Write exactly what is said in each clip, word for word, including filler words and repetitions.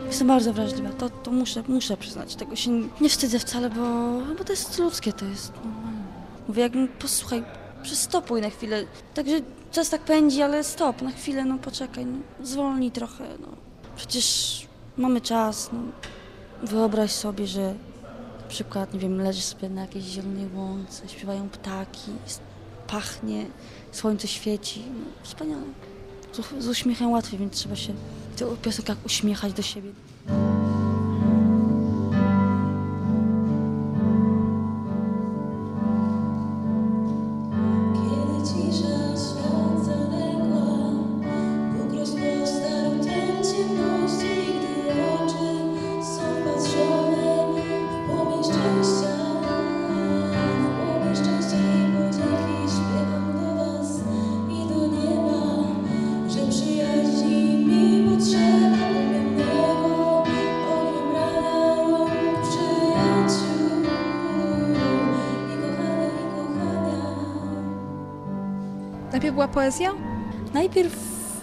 Jestem bardzo wrażliwa, to, to muszę, muszę przyznać. Tego się nie wstydzę wcale, bo, bo to jest ludzkie, to jest normalne. Mówię, jak posłuchaj, przystopuj na chwilę. Także czas tak pędzi, ale stop, na chwilę, no poczekaj, no, zwolnij trochę. No. Przecież mamy czas, no. Wyobraź sobie, że na przykład, nie wiem, leżysz sobie na jakiejś zielonej łące, śpiewają ptaki, pachnie, słońce świeci. No, wspaniale. Z, z uśmiechem łatwiej, więc trzeba się w tych piosenkach uśmiechać do siebie. Najpierw była poezja? Najpierw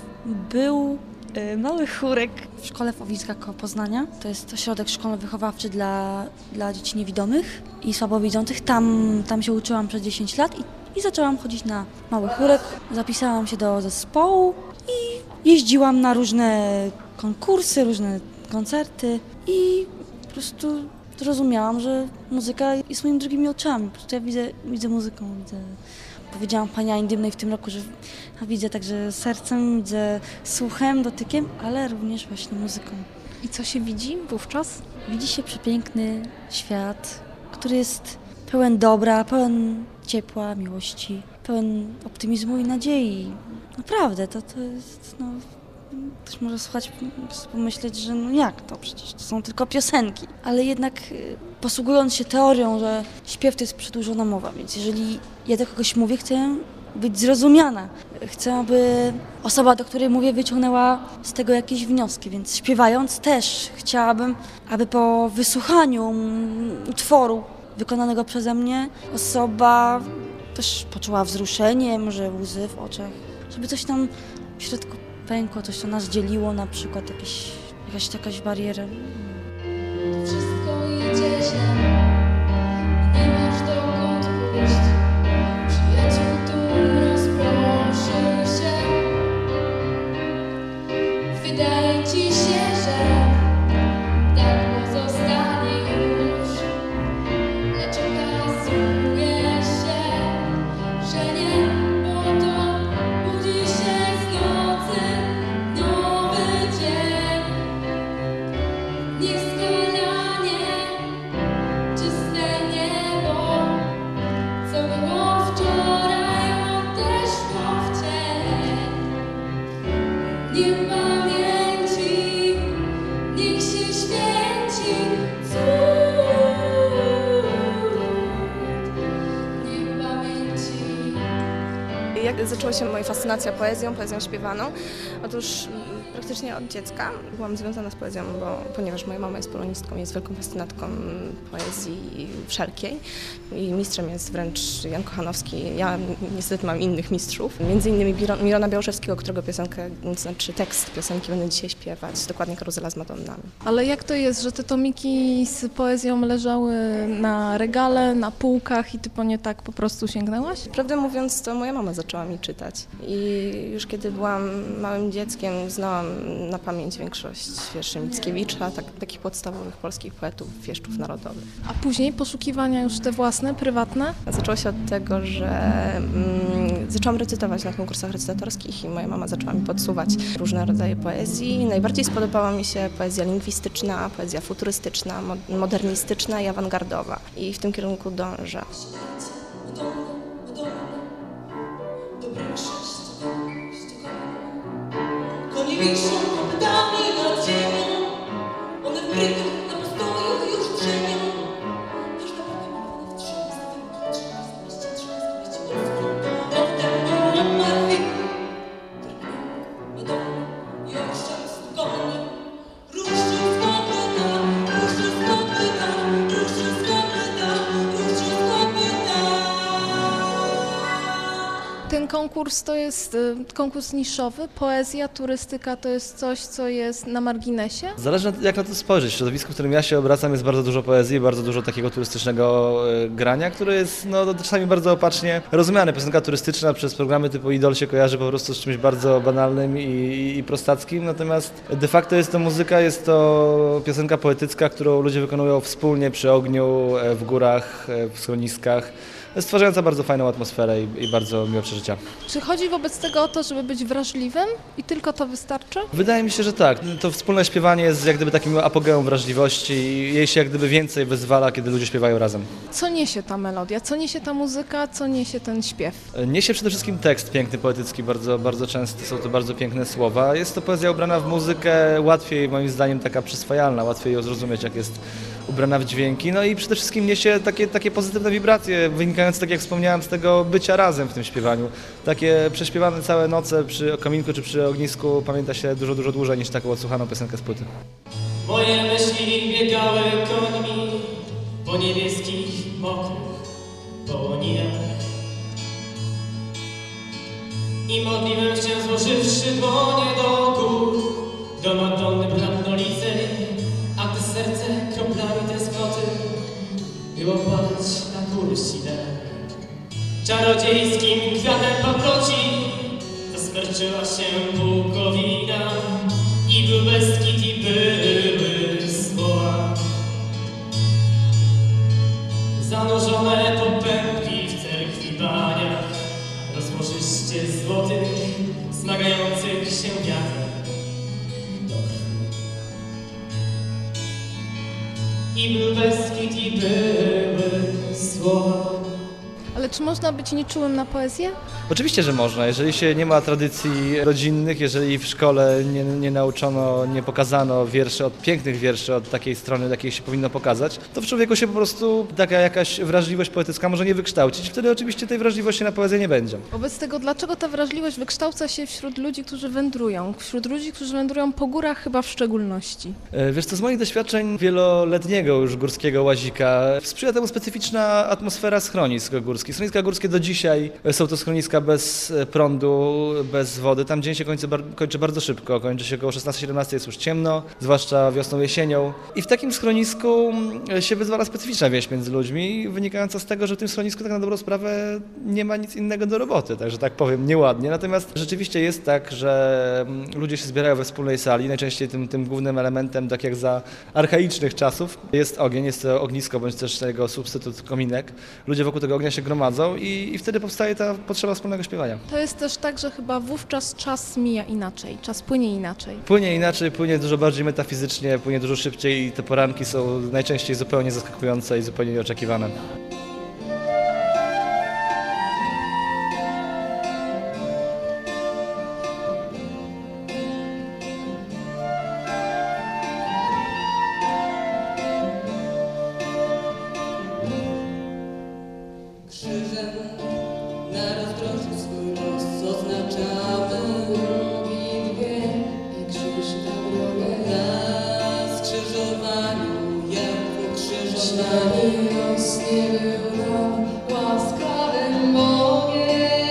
był y, mały chórek w szkole w Owicach koło Poznania. To jest ośrodek szkolno-wychowawczy dla, dla dzieci niewidomych i słabowidzących. Tam, tam się uczyłam przez dziesięć lat i, i zaczęłam chodzić na mały chórek. Zapisałam się do zespołu i jeździłam na różne konkursy, różne koncerty i po prostu zrozumiałam, że muzyka jest moimi drugimi oczami. Po prostu ja widzę, widzę muzyką, widzę... Powiedziałam pani Ani Dymnej w tym roku, że widzę także sercem, widzę słuchem, dotykiem, ale również właśnie muzyką. I co się widzi wówczas? Widzi się przepiękny świat, który jest pełen dobra, pełen ciepła, miłości, pełen optymizmu i nadziei. Naprawdę, to, to jest, no... Ktoś może słuchać, pomyśleć, że no jak to, przecież to są tylko piosenki. Ale jednak posługując się teorią, że śpiew to jest przedłużona mowa, więc jeżeli ja do kogoś mówię, chcę być zrozumiana. Chcę, aby osoba, do której mówię, wyciągnęła z tego jakieś wnioski, więc śpiewając też chciałabym, aby po wysłuchaniu utworu wykonanego przeze mnie osoba też poczuła wzruszenie, może łzy w oczach, żeby coś tam w środku pękło, coś, co nas dzieliło, na przykład jakieś, jakaś jakaś bariera. Wszystko idzie źle, nie masz dokąd pójść. Przyjaciół tu rozproszył się. Wydaje ci się, że tak pozostanie już, lecz okazuje się, że nie, bo to budzi się z nocy nowy dzień. Niech skalanie, czyste niebo, co było wczoraj, odeszło w cień. Niech pamięci, niech się święci cud. Niech pamięci. Jak zaczęła się moja fascynacja poezją, poezją śpiewaną? Otóż praktycznie od dziecka byłam związana z poezją, bo, ponieważ moja mama jest polonistką, jest wielką fascynatką poezji wszelkiej i mistrzem jest wręcz Jan Kochanowski. Ja niestety mam innych mistrzów, między innymi Mirona Białoszewskiego, którego piosenkę, znaczy tekst piosenki będę dzisiaj śpiewać, dokładnie Karuzela z Madonnami. Ale jak to jest, że te tomiki z poezją leżały na regale, na półkach i ty po nie tak po prostu sięgnęłaś? Prawdę mówiąc, to moja mama zaczęła mi czytać i już kiedy byłam małym dzieckiem, znałam na pamięć większość wierszy Mickiewicza, tak, takich podstawowych polskich poetów, wieszczów narodowych. A później poszukiwania już te własne, prywatne? Zaczęło się od tego, że mm, zaczęłam recytować na konkursach recytatorskich i moja mama zaczęła mi podsuwać różne rodzaje poezji. Najbardziej spodobała mi się poezja lingwistyczna, poezja futurystyczna, modernistyczna i awangardowa. I w tym kierunku dążę. Konie wiszą kopytami nad ziemią, one w brytach na postoju już drzemią. Każda prawie połowa w trzech, z tym trzynaście, trzynaście, trzynaście, potem martwi. Madonna, już czas konie, ruszy z kopyta, ruszy z kopyta, ruszy z kopyta, ruszy z kopyta. Ten konkurs konkurs to jest y, konkurs niszowy, poezja, turystyka to jest coś, co jest na marginesie? Zależy jak na to spojrzeć. W środowisku, w którym ja się obracam, jest bardzo dużo poezji, bardzo dużo takiego turystycznego e, grania, które jest no, czasami bardzo opacznie rozumiane. Piosenka turystyczna przez programy typu Idol się kojarzy po prostu z czymś bardzo banalnym i, i prostackim, natomiast de facto jest to muzyka, jest to piosenka poetycka, którą ludzie wykonują wspólnie przy ogniu, e, w górach, e, w schroniskach, stwarzająca bardzo fajną atmosferę i, i bardzo miłe przeżycia. Czy chodzi wobec tego o to, żeby być wrażliwym i tylko to wystarczy? Wydaje mi się, że tak. To wspólne śpiewanie jest jak gdyby takim apogeum wrażliwości i jej się jak gdyby więcej wyzwala, kiedy ludzie śpiewają razem. Co niesie ta melodia, co niesie ta muzyka, co niesie ten śpiew? Niesie przede wszystkim tekst piękny, poetycki, bardzo, bardzo często są to bardzo piękne słowa. Jest to poezja ubrana w muzykę, łatwiej moim zdaniem taka przyswajalna, łatwiej ją zrozumieć, jak jest ubrana w dźwięki. No i przede wszystkim niesie takie, takie pozytywne wibracje, wynikające, tak jak wspomniałem, z tego bycia razem w tym śpiewaniu. Takie prześpiewane całe noce przy kominku czy przy ognisku pamięta się dużo, dużo dłużej niż taką odsłuchaną piosenkę z płyty. Moje myśli biegały końmi po niebieskich, mokrych połoniach i modliłem się, złożywszy dłonie do gór, do Madonny blatnolicej, a gdy serce kroplami tęsknoty było padać na kursinę. Czarodziejskim kwiatem paproci zasmerczyła się bukowina i był Beskid i były słowa zanurzone po pępki w cerkwi baniach, rozłożyście złotych, smagających się wiatrem do krwi. I był Beskid i były słowa. Ale czy można być nieczułym na poezję? Oczywiście, że można. Jeżeli się nie ma tradycji rodzinnych, jeżeli w szkole nie, nie nauczono, nie pokazano wierszy, od pięknych wierszy od takiej strony, jakiej się powinno pokazać, to w człowieku się po prostu taka jakaś wrażliwość poetycka może nie wykształcić. Wtedy oczywiście tej wrażliwości na poezję nie będzie. Wobec tego, dlaczego ta wrażliwość wykształca się wśród ludzi, którzy wędrują? Wśród ludzi, którzy wędrują po górach chyba w szczególności. Wiesz co, z moich doświadczeń wieloletniego już górskiego łazika sprzyja temu specyficzna atmosfera schronisk górskich. Schroniska górskie do dzisiaj są to schroniska bez prądu, bez wody. Tam dzień się kończy, kończy bardzo szybko, kończy się około szesnastej siedemnastej, jest już ciemno, zwłaszcza wiosną, jesienią. I w takim schronisku się wyzwala specyficzna więź między ludźmi, wynikająca z tego, że w tym schronisku tak na dobrą sprawę nie ma nic innego do roboty, także tak powiem nieładnie. Natomiast rzeczywiście jest tak, że ludzie się zbierają we wspólnej sali, najczęściej tym, tym głównym elementem, tak jak za archaicznych czasów, jest ogień, jest to ognisko, bądź też jego substytut, kominek. Ludzie wokół tego ognia się gromadzą i, i wtedy powstaje ta potrzeba wspólnego śpiewania. To jest też tak, że chyba wówczas czas mija inaczej, czas płynie inaczej. Płynie inaczej, płynie dużo bardziej metafizycznie, płynie dużo szybciej i te poranki są najczęściej zupełnie zaskakujące i zupełnie nieoczekiwane. Na rozdrożu swój los oznaczamy modlitwie i krzyż na drogę. Na skrzyżowaniu, jak ukrzyżowani, los nie był nam łaskawym Bogiem.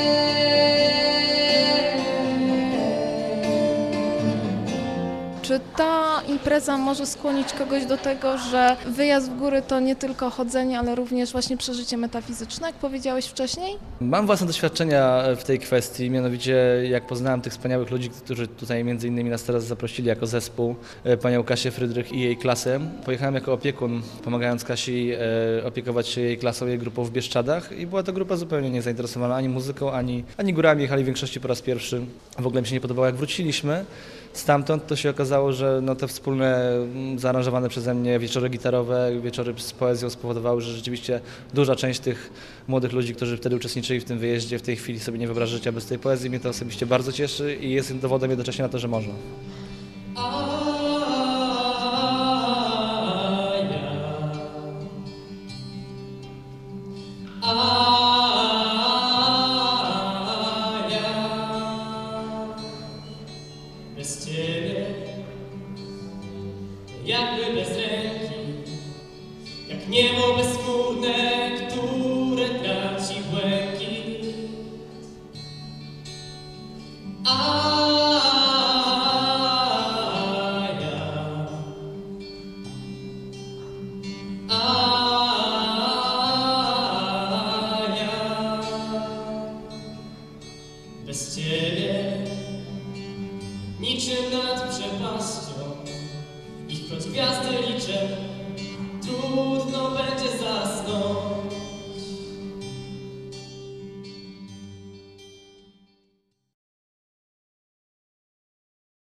Czy ta impreza może skłonić kogoś do tego, że wyjazd w góry to nie tylko chodzenie, ale również właśnie przeżycie metafizyczne, jak powiedziałeś wcześniej? Mam własne doświadczenia w tej kwestii, mianowicie jak poznałem tych wspaniałych ludzi, którzy tutaj między innymi nas teraz zaprosili jako zespół, panią Kasię Frydrych i jej klasę. Pojechałem jako opiekun, pomagając Kasi opiekować się jej klasą, jej grupą w Bieszczadach i była to grupa zupełnie niezainteresowana ani muzyką, ani, ani górami, jechali w większości po raz pierwszy. W ogóle mi się nie podobało, jak wróciliśmy. Stamtąd to się okazało, że no te wspólne, zaaranżowane przeze mnie wieczory gitarowe, wieczory z poezją spowodowały, że rzeczywiście duża część tych młodych ludzi, którzy wtedy uczestniczyli w tym wyjeździe, w tej chwili sobie nie wyobraża życia bez tej poezji. Mnie to osobiście bardzo cieszy i jest dowodem jednocześnie na to, że można. Bez ciebie, jakby bez ręki, jak niebo bezskórne.